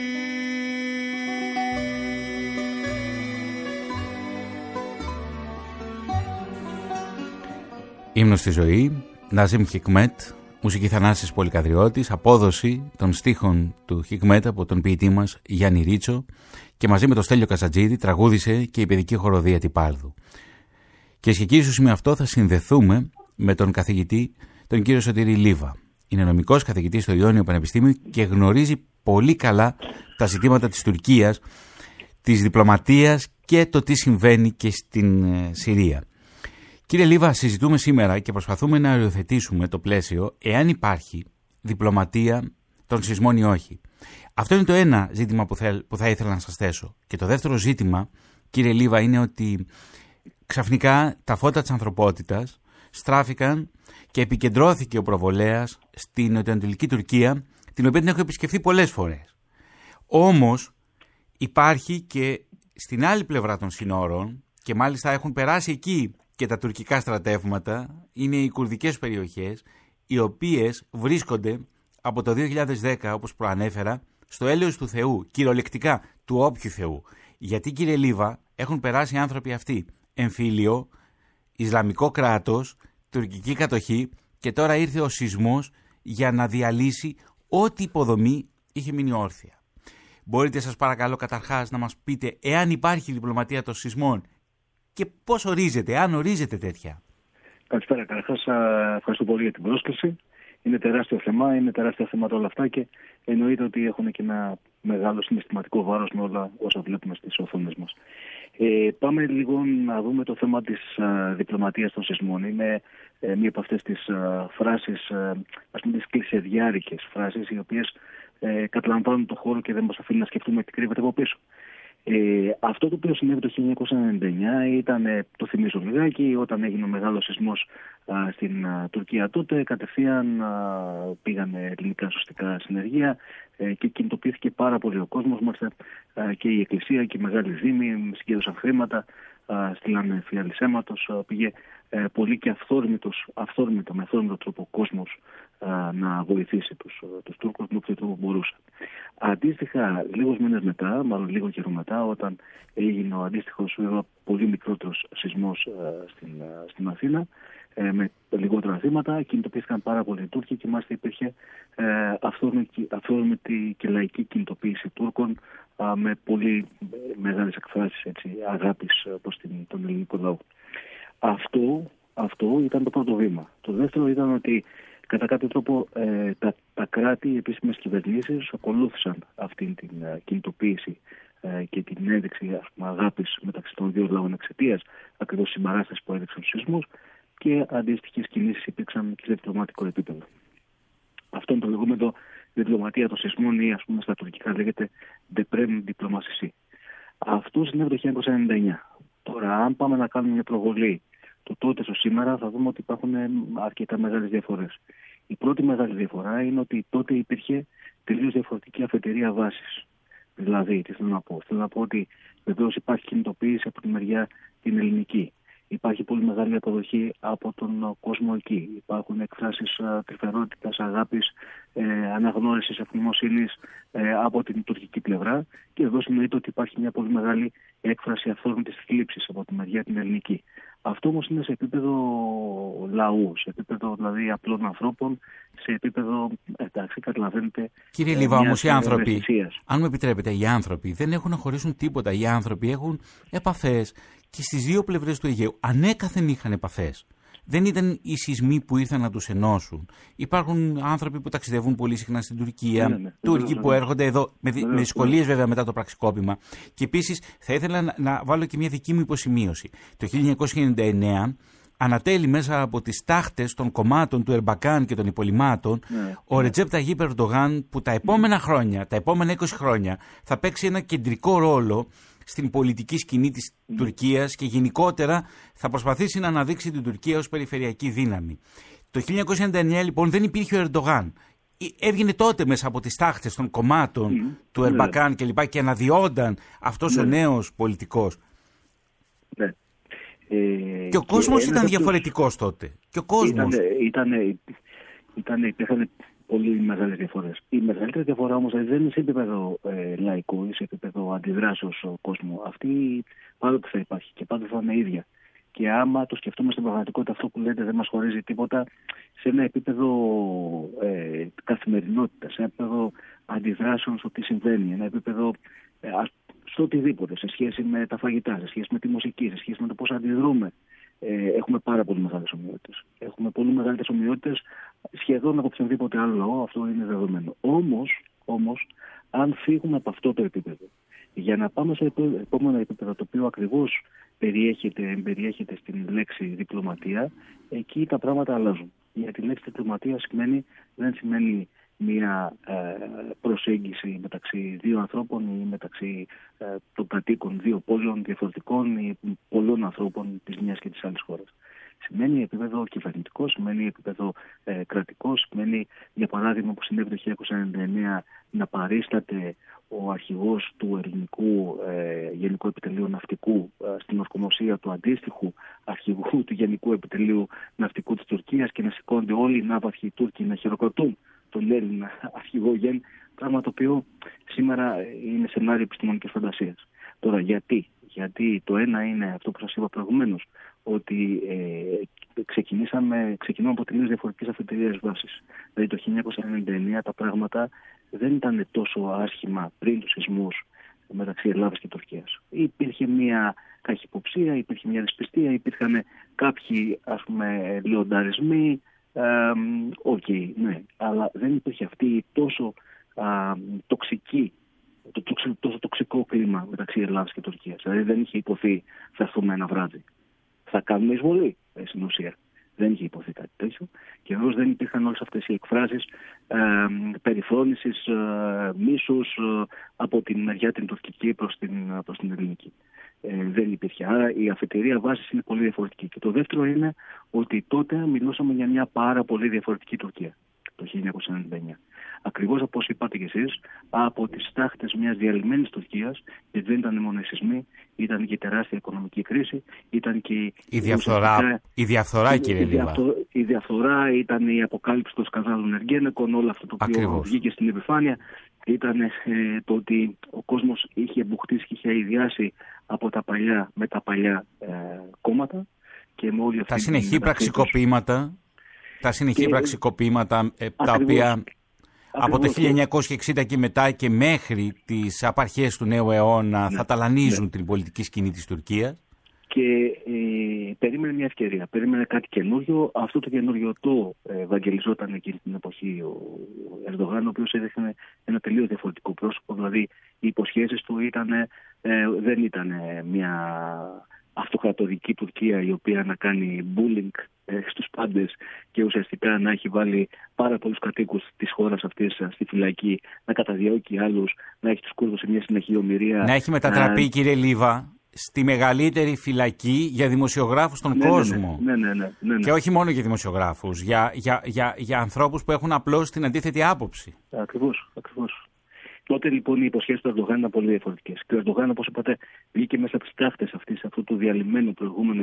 Ύμνος στη ζωή, Ναζίμ Χικμέτ, μουσική Θανάσης Πολυκαδριώτης, απόδοση των στίχων του Χικμέτ από τον ποιητή μας Γιάννη Ρίτσο και μαζί με τον Στέλιο Καζατζίδη τραγούδισε και η παιδική χοροδία Τυπάρδου. Και και κύριοι, στο σημείο αυτό θα συνδεθούμε με τον καθηγητή, τον κύριο Σωτήρη Λίβα. Είναι νομικός καθηγητής στο Ιόνιο Πανεπιστήμιο και γνωρίζει πολύ καλά τα ζητήματα της Τουρκίας, της διπλωματίας και το τι συμβαίνει και στην ε, Συρία. Κύριε Λίβα, συζητούμε σήμερα και προσπαθούμε να οριοθετήσουμε το πλαίσιο εάν υπάρχει διπλωματία των σεισμών ή όχι. Αυτό είναι το ένα ζήτημα που θα, που θα ήθελα να σας θέσω. Και το δεύτερο ζήτημα, κύριε Λίβα, είναι ότι ξαφνικά τα φώτα της ανθρωπότητας στράφηκαν και επικεντρώθηκε ο προβολέας στην νοτιοανατολική Τουρκία, την οποία την έχω επισκεφθεί πολλές φορές. Όμως υπάρχει και στην άλλη πλευρά των συνόρων, και μάλιστα έχουν περάσει εκεί και τα τουρκικά στρατεύματα, είναι οι κουρδικές περιοχές, οι οποίες βρίσκονται από το δύο χιλιάδες δέκα, όπως προανέφερα, στο έλεος του Θεού, κυριολεκτικά του όποιου Θεού. Γιατί, κύριε Λίβα, έχουν περάσει οι άνθρωποι αυτοί εμφύλιο, Ισλαμικό κράτος, τουρκική κατοχή, και τώρα ήρθε ο σεισμός για να διαλύσει ό,τι υποδομή είχε μείνει όρθια. Μπορείτε, σας παρακαλώ, καταρχάς να μας πείτε εάν υπάρχει διπλωματία των σεισμών και πώς ορίζεται, αν ορίζεται τέτοια. Καλησπέρα. Καταρχάς, ευχαριστώ πολύ για την πρόσκληση. Είναι τεράστιο θέμα, είναι τεράστια θέματα όλα αυτά και εννοείται ότι έχουν και ένα μεγάλο συναισθηματικό βάρος με όλα όσα βλέπουμε στις οθόνες μας. Ε, πάμε λίγο να δούμε το θέμα της α, διπλωματίας των σεισμών. Είναι ε, μία από αυτές τις α, φράσεις, α, ας πούμε τις κλεισεδιάρικες φράσεις, οι οποίες ε, καταλαμβάνουν το χώρο και δεν μας αφήνουν να σκεφτούμε τι κρύβεται από πίσω. Ε, αυτό το οποίο συνέβη το χίλια εννιακόσια ενενήντα εννιά ήταν, ε, το θυμίζω λιγάκι, όταν έγινε ο μεγάλος σεισμός α, στην α, Τουρκία τότε, κατευθείαν α, πήγαν ελληνικά σωστικά συνεργεία ε, και κινητοποιήθηκε πάρα πολύ ο κόσμος, μάλιστα α, και η Εκκλησία και οι μεγάλοι δήμοι συγκέντρωσαν χρήματα, α, στείλανε φιάλεις αίματος, α, πήγε ε, πολύ και αυθόρμητος, αυθόρμητο, με αυθόρμητο τρόπο ο κόσμος α, να βοηθήσει τους, τους Τούρκους με όποιο τρόπο μπορούσε. Αντίστοιχα, λίγους μήνες μετά, μάλλον λίγο καιρό μετά, όταν έγινε ο αντίστοιχος, βέβαια, πολύ μικρότερος σεισμός α, στην, α, στην Αθήνα, ε, με λιγότερα θύματα, κινητοποιήθηκαν πάρα πολλοί Τούρκοι και μάλιστα υπήρχε ε, αυθόρμητη, αυθόρμητη και λαϊκή κινητοποίηση Τούρκων α, με πολύ μεγάλες εκφράσεις έτσι, αγάπης προς την, τον ελληνικό λαό. Αυτό, αυτό ήταν το πρώτο βήμα. Το δεύτερο ήταν ότι κατά κάποιο τρόπο ε, τα, τα κράτη, οι επίσημες κυβερνήσεις ακολούθησαν αυτή την uh, κινητοποίηση ε, και την έδειξη αγάπης μεταξύ των δύο λαών εξαιτίας ακριβώς της συμπαράστασης που έδειξαν στους σεισμούς, και αντίστοιχες κινήσεις υπήρξαν και σε διπλωματικό επίπεδο. Αυτό είναι το λεγόμενο διπλωματία των σεισμών, ή ας πούμε στα τουρκικά λέγεται «Deprem Diplomacy». Αυτό συνέβη το χίλια εννιακόσια ενενήντα εννιά. Τώρα, αν πάμε να κάνουμε μια προβολή το τότε στο σήμερα, θα δούμε ότι υπάρχουν αρκετά μεγάλες διαφορές. Η πρώτη μεγάλη διαφορά είναι ότι τότε υπήρχε τελείως διαφορετική αφετηρία βάσης. Δηλαδή, τι θέλω να πω. Θέλω να πω ότι βεβαίως υπάρχει κινητοποίηση από τη μεριά την ελληνική. Υπάρχει πολύ μεγάλη αποδοχή από τον κόσμο εκεί. Υπάρχουν εκφράσεις τρυφερότητας, αγάπης, ε, αναγνώρισης, ευγνωμοσύνης ε, από την τουρκική πλευρά. Και εδώ συνοείται ότι υπάρχει μια πολύ μεγάλη έκφραση αυθόρμητης θλίψης από τη μεριά την ελληνική. Αυτό όμως είναι σε επίπεδο λαού, σε επίπεδο δηλαδή απλών ανθρώπων, σε επίπεδο, εντάξει, καταλαβαίνετε. Κύριε Λίβα, όμως οι άνθρωποι, αν μου επιτρέπετε, οι άνθρωποι δεν έχουν να χωρίσουν τίποτα. Οι άνθρωποι έχουν επαφές και στις δύο πλευρές του Αιγαίου. Ανέκαθεν είχαν επαφές. Δεν ήταν οι σεισμοί που ήρθαν να τους ενώσουν. Υπάρχουν άνθρωποι που ταξιδεύουν πολύ συχνά στην Τουρκία, ναι, ναι, Τούρκοι ναι, που έρχονται εδώ με, με δυσκολίες βέβαια μετά το πραξικόπημα. Και επίσης θα ήθελα να, να βάλω και μια δική μου υποσημείωση. Το χίλια εννιακόσια ενενήντα εννιά, ανατέλει μέσα από τις τάχτες των κομμάτων του Ερμπακάν και των υπολοιμάτων, ναι, ο Ρετζέπ Ταγίπ Ερντογάν, που τα επόμενα χρόνια, τα επόμενα είκοσι χρόνια, θα παίξει ένα κεντρικό ρόλο στην πολιτική σκηνή της mm. Τουρκίας και γενικότερα θα προσπαθήσει να αναδείξει την Τουρκία ως περιφερειακή δύναμη. Το χίλια εννιακόσια ενενήντα εννιά λοιπόν δεν υπήρχε ο Ερντογάν. Έβγαινε τότε μέσα από τις τάχτες των κομμάτων mm. του Ερμπακάν mm. και λοιπά και αναδυόνταν αυτός mm. ο νέος πολιτικός. Mm. Ε, και ο κόσμος ήταν διαφορετικός τότε. Και ο κόσμος. Ήταν, ήταν, ήταν, υπήρχαν πολύ μεγάλες διαφορές. Η μεγαλύτερη διαφορά όμως δεν είναι σε επίπεδο ε, λαϊκό ή σε επίπεδο αντιδράσεως ο κόσμο. Αυτή πάντοτε θα υπάρχει και πάντοτε θα είναι ίδια. Και άμα το σκεφτούμε στην πραγματικότητα, αυτό που λέτε δεν μας χωρίζει τίποτα, σε ένα επίπεδο ε, καθημερινότητας, σε ένα επίπεδο αντιδράσεων στο τι συμβαίνει, ένα επίπεδο ε, στο οτιδήποτε, σε σχέση με τα φαγητά, σε σχέση με τη μουσική, σε σχέση με το πώς αντιδρούμε. Ε, έχουμε πάρα πολύ μεγάλες ομοιότητες. Έχουμε πολύ μεγάλες ομοιότητες σχεδόν από οποιονδήποτε άλλο λαό, αυτό είναι δεδομένο. Όμως, όμως, αν φύγουμε από αυτό το επίπεδο, για να πάμε σε επόμενο επίπεδο, το οποίο ακριβώς περιέχεται, περιέχεται στην λέξη διπλωματία, εκεί τα πράγματα αλλάζουν. Γιατί η λέξη διπλωματία σημαίνει, δεν σημαίνει μια ε, προσέγγιση μεταξύ δύο ανθρώπων ή μεταξύ ε, των κατοίκων δύο πόλεων διαφορετικών ή πολλών ανθρώπων της μιας και της άλλης χώρας. Σημαίνει επίπεδο κυβερνητικό, σημαίνει επίπεδο ε, κρατικό, σημαίνει, για παράδειγμα, που συνέβη το χίλια εννιακόσια ενενήντα εννιά να παρίσταται ο αρχηγός του ελληνικού ε, Γενικού Επιτελείου Ναυτικού ε, στην ορκομοσία του αντίστοιχου αρχηγού του Γενικού Επιτελείου Ναυτικού της Τουρκίας και να σηκώνται όλοι οι ναύαρχοι Τούρκοι να χειροκροτούν τον Έλληνα αρχηγό Γεν, πράγμα το οποίο σήμερα είναι σενάριο επιστημονικής φαντασίας. Τώρα γιατί, γιατί το ένα είναι αυτό που σας είπα προηγουμένως, ότι ε, ξεκινήσαμε, ξεκινούμε από τελείως διαφορετικές αφετηρίες βάσης. Δηλαδή το χίλια εννιακόσια ενενήντα εννιά τα πράγματα δεν ήταν τόσο άσχημα πριν τους σεισμούς μεταξύ Ελλάδας και Τουρκίας. Υπήρχε μια καχυποψία, υπήρχε μια δυσπιστία, υπήρχαν κάποιοι, ας πούμε, λεονταρισμοί. Οκ, okay, ναι, αλλά δεν υπήρχε αυτή η τόσο α, τοξική, το, το, τόσο τοξικό κλίμα μεταξύ Ελλάδας και Τουρκίας. Δηλαδή δεν είχε υποθεί θα έρθουμε ένα βράδυ, θα κάνουμε εισβολή ε, στην ουσία. Δεν είχε υποθεί κάτι τέτοιο και εδώ δεν υπήρχαν όλες αυτές οι εκφράσεις ε, περιφρόνησης, ε, μίσους ε, από την μεριά την τουρκική προς την, προς την ελληνική. Ε, δεν υπήρχε. Άρα η αφετηρία βάσης είναι πολύ διαφορετική. Και το δεύτερο είναι ότι τότε μιλούσαμε για μια πάρα πολύ διαφορετική Τουρκία το χίλια εννιακόσια ενενήντα εννιά. Ακριβώς όπως είπατε κι εσείς, από τις τάχτες μιας διαλυμένης Τουρκίας, γιατί δεν ήταν μόνο οι σεισμοί, ήταν και η τεράστια οικονομική κρίση, ήταν και η, η διαφθορά, η διαφθορά, κύριε Λίβα. Η διαφθορά, ήταν η αποκάλυψη των σκανδάλων Εργένεκων, όλο αυτό το οποίο Ακριβώς. βγήκε στην επιφάνεια. Ήταν ε, το ότι ο κόσμος είχε μπουχτίσει και είχε αηδιάσει από τα παλιά με τα παλιά ε, κόμματα. Και με όλη αυτή τα συνεχή πραξικοπήματα, τα συνεχή και, πραξικοπήματα ε, τα οποία ακριβώς. από το χίλια εννιακόσια εξήντα και μετά και μέχρι τις απαρχές του νέου αιώνα ναι, θα ταλανίζουν ναι. την πολιτική σκηνή της Τουρκίας. και ε, περίμενε μια ευκαιρία, περίμενε κάτι καινούριο. Αυτό το καινούριο το ε, ευαγγελιζόταν εκείνη την εποχή ο Ερντογάν, ο οποίος έδειχνε ένα τελείως διαφορετικό πρόσωπο. Δηλαδή οι υποσχέσεις του ήταν, ε, δεν ήταν μια αυτοκρατορική Τουρκία η οποία να κάνει bullying ε, στους πάντες και ουσιαστικά να έχει βάλει πάρα πολλούς κατοίκους της χώρας αυτής στη φυλακή, να καταδιώκει άλλους, να έχει τους Κούρδους σε μια συνεχή ομηρία. Να έχει μετατραπεί, ε, κύριε Λίβα, στη μεγαλύτερη φυλακή για δημοσιογράφους στον ναι, κόσμο. Ναι, ναι, ναι, ναι, ναι, ναι. Και όχι μόνο για δημοσιογράφους, για, για, για, για ανθρώπους που έχουν απλώς την αντίθετη άποψη. Ακριβώς, ακριβώς. Τότε λοιπόν οι υποσχέσεις του Ερντογάν ήταν πολύ διαφορετικές. Και ο Ερντογάν, όπως είπατε, βγήκε μέσα από τις τάχτες αυτού του διαλυμένου προηγούμενου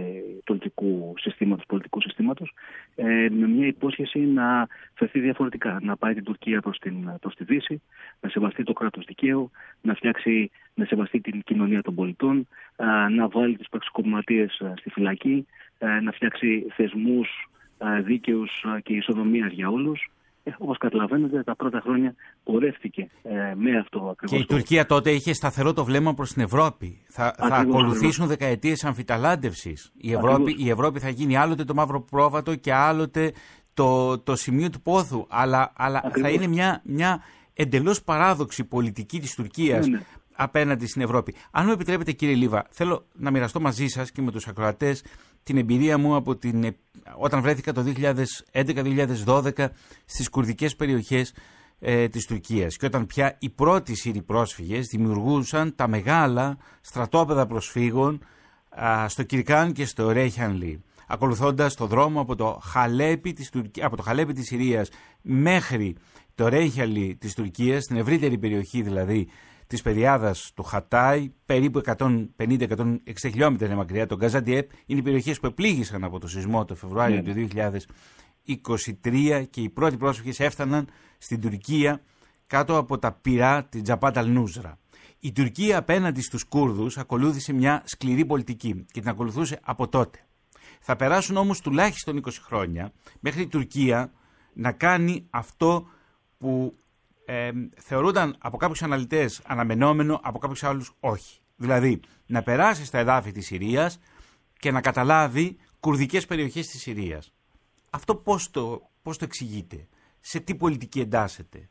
πολιτικού συστήματος, πολιτικού συστήματος, ε, με μια υπόσχεση να φερθεί διαφορετικά. Να πάει την Τουρκία προς, την, προς τη Δύση, να σεβαστεί το κράτος δικαίου, να φτιάξει, να σεβαστεί την κοινωνία των πολιτών, α, να βάλει τους πραξικοπηματίες στη φυλακή, α, να φτιάξει θεσμούς α, δίκαιους α, και ισοδομίας για όλους. Ε, όπως καταλαβαίνετε, τα πρώτα χρόνια πορεύτηκε ε, με αυτό ακριβώς. Και η Τουρκία τότε είχε σταθερό το βλέμμα προς την Ευρώπη. Θα, θα ακολουθήσουν δεκαετίες αμφιταλάντευσης. Η Ευρώπη, η Ευρώπη θα γίνει άλλοτε το μαύρο πρόβατο και άλλοτε το, το σημείο του πόθου. Αλλά, αλλά θα είναι μια, μια εντελώς παράδοξη πολιτική της Τουρκίας ναι, ναι. απέναντι στην Ευρώπη. Αν μου επιτρέπετε, κύριε Λίβα, θέλω να μοιραστώ μαζί σας και με τους ακροατές την εμπειρία μου από την, όταν βρέθηκα το δύο χιλιάδες έντεκα δύο χιλιάδες δώδεκα στις κουρδικές περιοχές ε, της Τουρκίας και όταν πια οι πρώτοι Σύριοι πρόσφυγες δημιουργούσαν τα μεγάλα στρατόπεδα προσφύγων α, στο Κυρκάν και στο Ρέιχανλι, ακολουθώντας το δρόμο από το Χαλέπι της, Τουρκ... από το Χαλέπι της Συρίας μέχρι το Ρέιχανλι της Τουρκίας, στην ευρύτερη περιοχή δηλαδή της περιάδας του Χατάι, περίπου εκατόν πενήντα με εκατόν εξήντα χιλιόμετρα είναι μακριά, το Γκαζαντιέπ, είναι οι περιοχές που επλήγησαν από το σεισμό το Φεβρουάριο yeah. του δύο χιλιάδες είκοσι τρία και οι πρώτοι πρόσφυγες έφταναν στην Τουρκία κάτω από τα πυρά της Τζαπάτ Αλ-Νούσρα. Η Τουρκία απέναντι στους Κούρδους ακολούθησε μια σκληρή πολιτική και την ακολουθούσε από τότε. Θα περάσουν όμως τουλάχιστον είκοσι χρόνια μέχρι η Τουρκία να κάνει αυτό που Ε, θεωρούνταν από κάποιους αναλυτές αναμενόμενο, από κάποιους άλλους όχι. Δηλαδή, να περάσει στα εδάφη της Συρίας και να καταλάβει κουρδικές περιοχές της Συρίας. Αυτό πώς το, πώς το εξηγείτε, σε τι πολιτική εντάσσεται?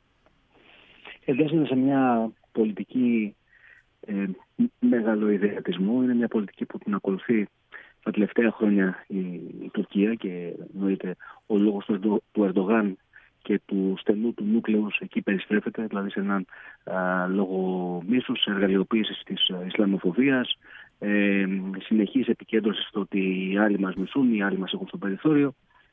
Εντάσσεται σε μια πολιτική ε, μεγαλοειδεατισμού. Είναι μια πολιτική που την ακολουθεί τα τελευταία χρόνια η, η Τουρκία και εννοείται ο λόγος του, Ερντο, του Ερντογάν και του στενού του νούκλεους εκεί περιστρέφεται, δηλαδή σε έναν α, λόγο μίσους, εργαλειοποίησης της α, Ισλαμοφοβίας, ε, συνεχής επικέντρωση στο ότι οι άλλοι μας μισούν, οι άλλοι μας έχουν στο περιθώριο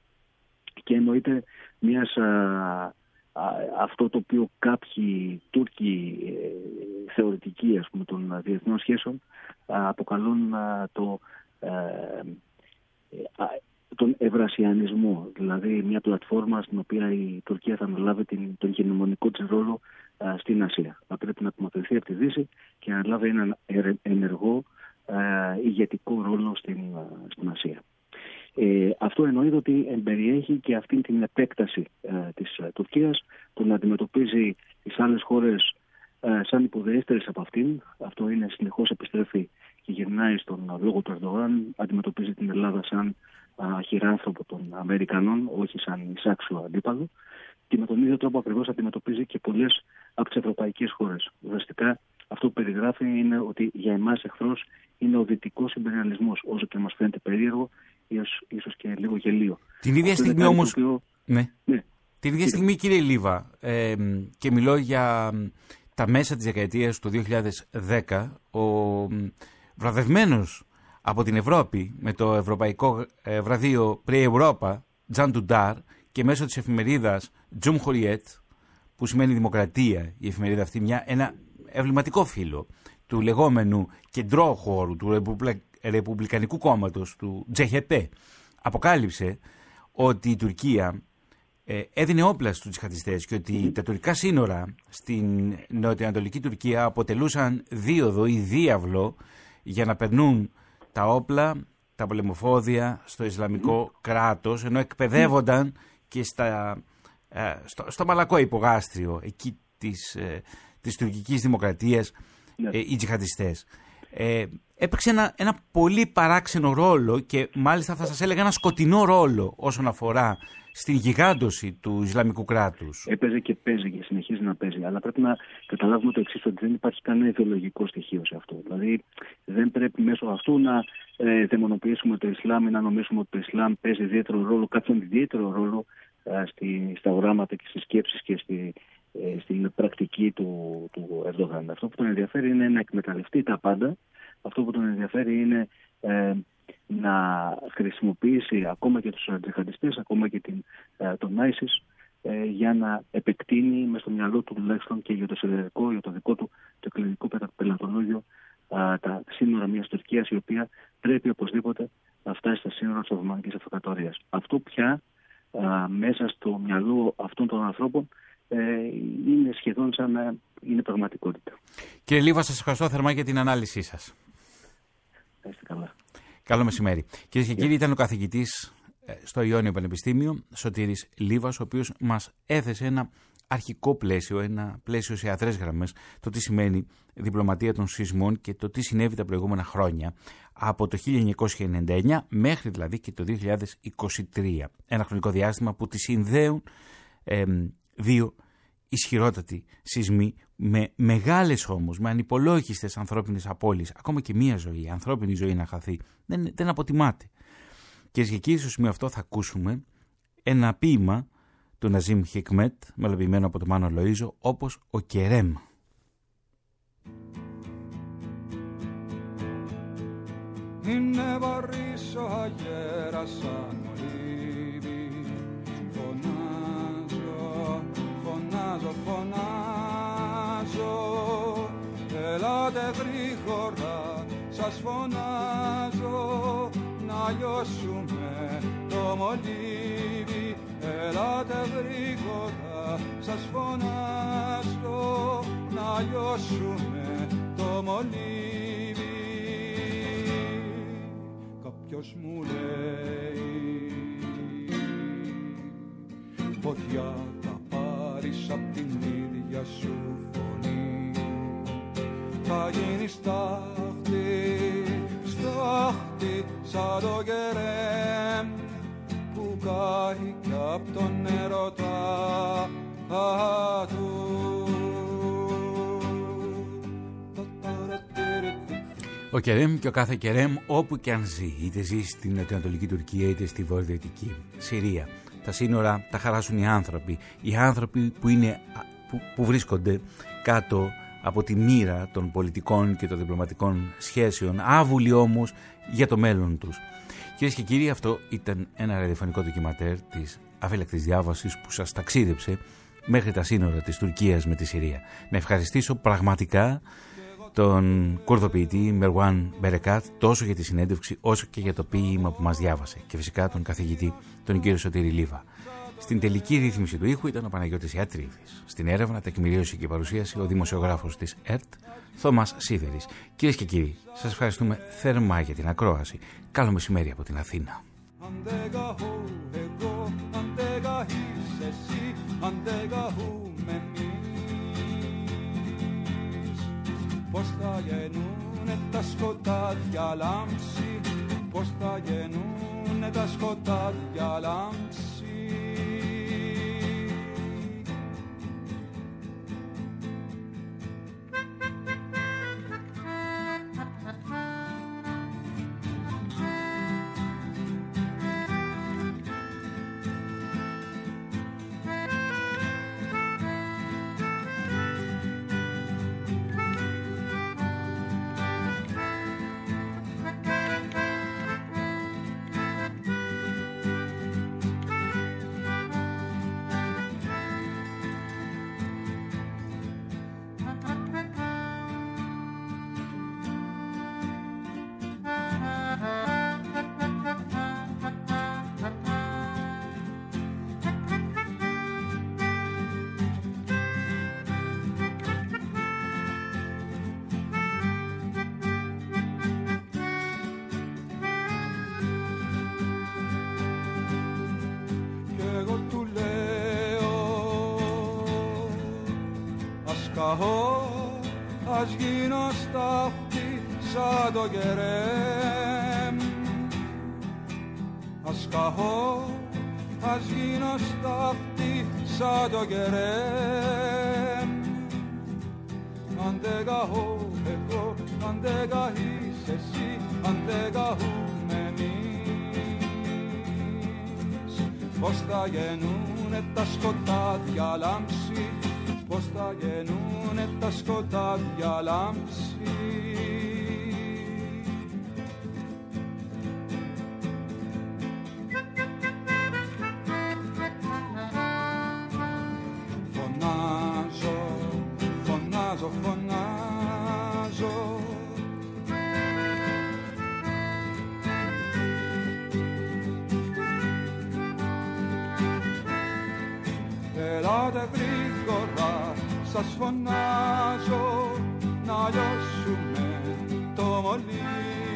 και εννοείται μιας, α, α, αυτό το οποίο κάποιοι Τούρκοι ε, θεωρητικοί ας πούμε, των διεθνών σχέσεων α, αποκαλούν α, το ε, α, τον ευρασιανισμό, δηλαδή μια πλατφόρμα στην οποία η Τουρκία θα αναλάβει την, τον ηγεμονικό της ρόλο α, στην Ασία. Θα πρέπει να απομακρυνθεί από τη Δύση και να λάβει έναν ενεργό α, ηγετικό ρόλο στην, α, στην Ασία. Ε, αυτό εννοείται ότι εμπεριέχει και αυτή την επέκταση α, της α, Τουρκίας, το να αντιμετωπίζει τις άλλες χώρες α, σαν υποδεέστερες από αυτήν. Αυτό είναι συνεχώς επιστρέφει και γυρνάει στον λόγο του Ερντογάν, αντιμετωπίζει την Ελλάδα σαν χειράνθρωπο των Αμερικανών, όχι σαν εισάξιο αντίπαλο, και με τον ίδιο τρόπο ακριβώς αντιμετωπίζει και πολλές από τις ευρωπαϊκές χώρες. Ουσιαστικά αυτό που περιγράφει είναι ότι για εμάς εχθρός είναι ο δυτικός ιμπεριαλισμός, όσο και μας φαίνεται περίεργο, ίσως, ίσως και λίγο γελίο. Την ίδια στιγμή όμως. οποίο... Ναι. Ναι. Την ίδια στιγμή, κύριε Λίβα, ε, και μιλώ για τα μέσα της δεκαετίας του δύο χιλιάδες δέκα, ο βραβευμένος από την Ευρώπη με το ευρωπαϊκό ε, βραβείο Prix Europa, Jean Dudar, και μέσω της εφημερίδας Cumhuriyet, που σημαίνει δημοκρατία, η εφημερίδα αυτή, μια, ένα εμβληματικό φύλλο του λεγόμενου κεντρόχωρου του Ρεπουμπλα... Ρεπουμπλικανικού κόμματος, του τζι έιτ πι, αποκάλυψε ότι η Τουρκία ε, έδινε όπλα στους τζιχαντιστές και ότι τα τουρκικά σύνορα στην νοτιοανατολική Τουρκία αποτελούσαν δίωδο ή διάβλο για να περνούν τα όπλα, τα πολεμοφόδια στο Ισλαμικό mm. κράτος, ενώ εκπαιδεύονταν mm. και στα, ε, στο, στο μαλακό υπογάστριο εκεί της, ε, της τουρκικής δημοκρατίας mm. ε, οι τζιχαντιστές. Ε, έπαιξε ένα, ένα πολύ παράξενο ρόλο και μάλιστα θα σας έλεγα ένα σκοτεινό ρόλο όσον αφορά στην γιγάντωση του Ισλαμικού κράτους. Έπαιζε και παίζει και συνεχίζει να παίζει. Αλλά πρέπει να καταλάβουμε το εξής, ότι δεν υπάρχει κανένα ιδεολογικό στοιχείο σε αυτό. Δηλαδή δεν πρέπει μέσω αυτού να ε, δαιμονοποιήσουμε το Ισλάμ ή να νομίσουμε ότι το Ισλάμ παίζει ιδιαίτερο ρόλο, κάποιον ιδιαίτερο ρόλο ε, στη, στα οράματα και στις σκέψεις και στη, ε, στην πρακτική του, του Ερντογάν. Αυτό που τον ενδιαφέρει είναι να εκμεταλλευτεί τα πάντα. Αυτό που τον ενδιαφέρει είναι ε, να χρησιμοποιήσει ακόμα και τους τζιχαντιστές, ακόμα και την, ε, τον άισις ε, για να επεκτείνει μες στο μυαλό του τουλάχιστον και για το εσωτερικό, για το δικό του το εκλογικό πελατολόγιο ε, τα σύνορα μιας Τουρκίας, η οποία πρέπει οπωσδήποτε να φτάσει στα σύνορα της Οθωμανικής Αυτοκρατορίας. Αυτό πια ε, μέσα στο μυαλό αυτών των ανθρώπων ε, είναι σχεδόν σαν να είναι πραγματικότητα. Κύριε Λίβα, σας ευχαριστώ θερμά για την ανάλυση σας. Καλά. Καλό μεσημέρι. Κυρίες και κύριοι, ήταν ο καθηγητής στο Ιόνιο Πανεπιστήμιο, Σωτήρης Λίβας, ο οποίος μας έθεσε ένα αρχικό πλαίσιο, ένα πλαίσιο σε αδρές γραμμές, το τι σημαίνει διπλωματία των σεισμών και το τι συνέβη τα προηγούμενα χρόνια, από το χίλια εννιακόσια ενενήντα εννιά μέχρι δηλαδή και το δύο χιλιάδες είκοσι τρία. Ένα χρονικό διάστημα που τη συνδέουν ε, δύο ισχυρότατοι σεισμοί, με μεγάλες όμως, με ανυπολόγιστες ανθρώπινες απώλειες. Ακόμα και μία ζωή, ανθρώπινη ζωή να χαθεί, δεν, δεν αποτιμάται. Και και κύριοι, στο σημείο αυτό θα ακούσουμε ένα ποίημα του Ναζίμ Χικμέτ, μελοποιημένο από τον Μάνο Λοΐζο, όπως ο Κερέμ. Είναι βαρύς ο αγέρας σαν μολύβι, φωνάζω, φωνάζω, φωνάζω, ελάτε γρήγορα, σας φωνάζω, να λιώσουμε το μολύβι, ελάτε γρήγορα, σας φωνάζω, να λιώσουμε το μολύβι. Κάποιος μου λέει, φωτιά θα πάρεις απ' την ίδια σου φωνή, θα γίνεις στάχτη, στάχτη σαν το Κερέμ που κάει κι απ' τον έρωτα του. Ο Κερέμ και ο κάθε Κερέμ, όπου και αν ζει, είτε ζει στην νοτιοανατολική Τουρκία είτε στη βορειοδυτική Συρία. Τα σύνορα τα χαράσουν οι άνθρωποι. Οι άνθρωποι που, είναι, που, που βρίσκονται κάτω από τη μοίρα των πολιτικών και των διπλωματικών σχέσεων, άβουλοι όμως για το μέλλον τους. Κυρίες και κύριοι, αυτό ήταν ένα ραδιοφωνικό ντοκιματέρ της αφύλακτης διάβασης που σας ταξίδεψε μέχρι τα σύνορα της Τουρκίας με τη Συρία. Να ευχαριστήσω πραγματικά τον Κουρδοποιητή Μερουάν Μπερεκάτ τόσο για τη συνέντευξη όσο και για το ποίημα που μας διάβασε, και φυσικά τον καθηγητή τον κύριο Σωτήρη Λίβα. Στην τελική ρύθμιση του ήχου ήταν ο Παναγιώτης Ιατρίδης. Στην έρευνα, τεκμηρίωση και παρουσίαση ο δημοσιογράφος της ΕΡΤ Θωμάς Σίδερης. Κυρίες και κύριοι, σας ευχαριστούμε θερμά για την ακρόαση. Καλό μεσημέρι από την Αθήνα. Πώς θα γεννούνε τα σκοτάδια λάμψη, πώς θα γεννούνε τα σκοτάδια λάμψη. Ας γίνω στάχτη σαν το κερέμ. Ας καχώ, ας γίνω στάχτη σαν το κερέμ. Αν δεν καχώ εγώ, αν δεν καχείς εσύ, αν δεν καχούμε εμείς. Πώς θα γεννούνε τα σκοτάδια λάμψη, πώς θα γεννούνε τα σκοτάδια λάμψη. Φωνάζω, φωνάζω, φωνάζω. Ελάτε γρήγορα, σας φωνάζω, να λιώσουμε το μολύβι.